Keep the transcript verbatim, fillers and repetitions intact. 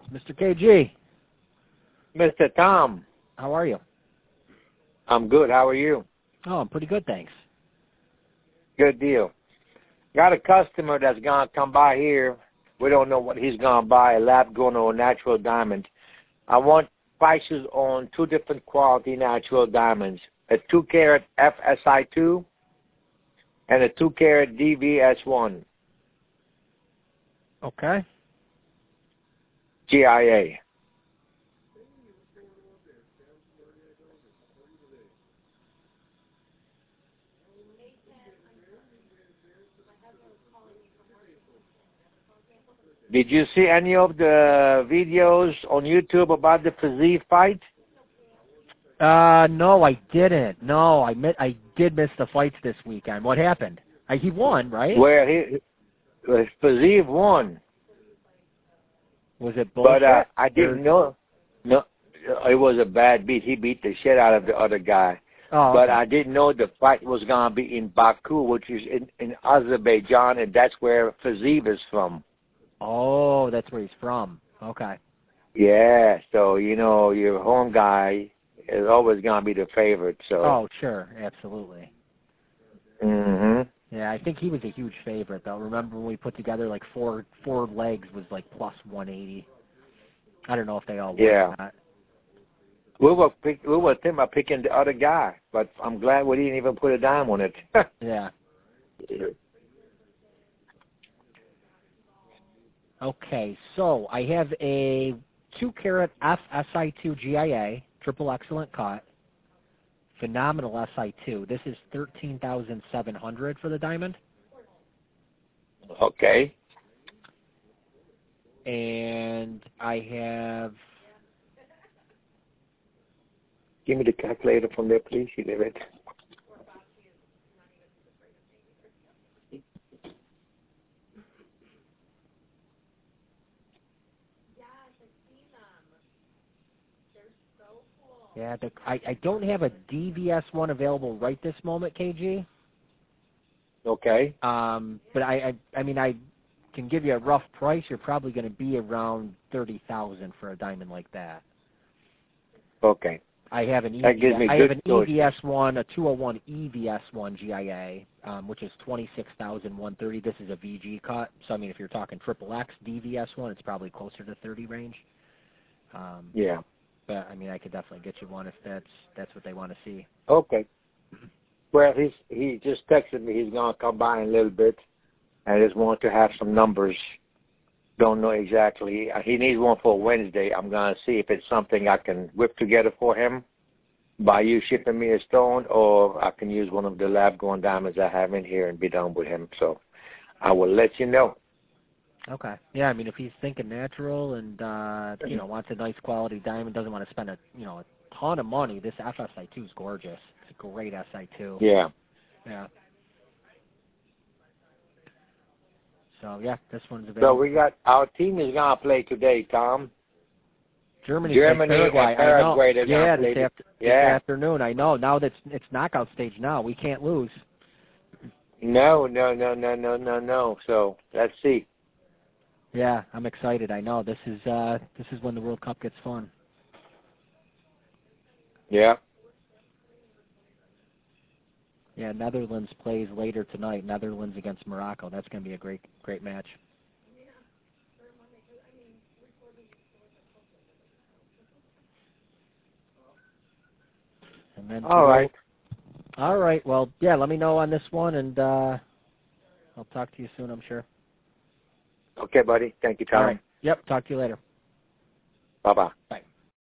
Mister K G. Mister Tom. How are you? I'm good. How are you? Oh, I'm pretty good, thanks. Good deal. Got a customer that's going to come by here. We don't know what he's going to buy, a lab grown or a natural diamond. I want prices on two different quality natural diamonds, a two carat F S I two and a two carat D V S one. Okay. G I A. Did you see any of the videos on YouTube about the Fiziev fight? Uh, no, I didn't. No, I mi- I did miss the fights this weekend. What happened? Uh, he won, right? Well, he, Fiziev won. Was it bullshit? But uh, I didn't know. No, it was a bad beat. He beat the shit out of the other guy. Oh, but okay. I didn't know the fight was going to be in Baku, which is in, in Azerbaijan, and that's where Fiziev is from. Oh, that's where he's from. Okay. Yeah, so, you know, your home guy is always going to be the favorite. So. Oh, sure, absolutely. Mm-hmm. Yeah, I think he was a huge favorite, though. Remember when we put together like four four legs was like plus one eighty. I don't know if they all won yeah. or not. We were pick, we were thinking about picking the other guy, but I'm glad we didn't even put a dime on it. Yeah. Okay, so I have a two carat F S I two G I A, triple excellent cut, phenomenal S I two. This is thirteen thousand seven hundred for the diamond. Okay. And I have. Give me the calculator from there, please. You have it. Yeah, the, I, I don't have a D V S one available right this moment, K G. Okay. Um, but I, I, I mean, I can give you a rough price. You're probably going to be around thirty thousand for a diamond like that. Okay. I have an E V S, that gives me I good have an E V S one, a two oh one E V S one G I A, um, which is twenty-six thousand one hundred thirty. This is a V G cut. So I mean, if you're talking triple X D V S one, it's probably closer to thirty range. Um, yeah. But I mean, I could definitely get you one if that's that's what they want to see. Okay. Well, he's he just texted me. He's gonna come by in a little bit. I just want to have some numbers. Don't know exactly. He needs one for Wednesday. I'm gonna see if it's something I can whip together for him by you shipping me a stone, or I can use one of the lab grown diamonds I have in here and be done with him. So I will let you know. Okay. Yeah, I mean, if he's thinking natural and uh, you know wants a nice quality diamond, doesn't want to spend a you know a ton of money, this F S I two is gorgeous. It's a great S I two. Yeah. Yeah. So yeah, this one's available. So we got our team is gonna play today, Tom. Germany, Germany and Paraguay. and Paraguay. I know. Yeah, this, this, after, yeah. this afternoon. I know. Now that it's, it's knockout stage now, we can't lose. No, no, no, no, no, no, no. So let's see. Yeah, I'm excited. I know. This is uh, this is when the World Cup gets fun. Yeah. Yeah, Netherlands plays later tonight. Netherlands against Morocco. That's going to be a great, great match. And then All right. All right. Well, yeah. Let me know on this one, and uh, I'll talk to you soon. I'm sure. Okay, buddy. Thank you, Tom. All right. Yep. Talk to you later. Bye-bye. Bye.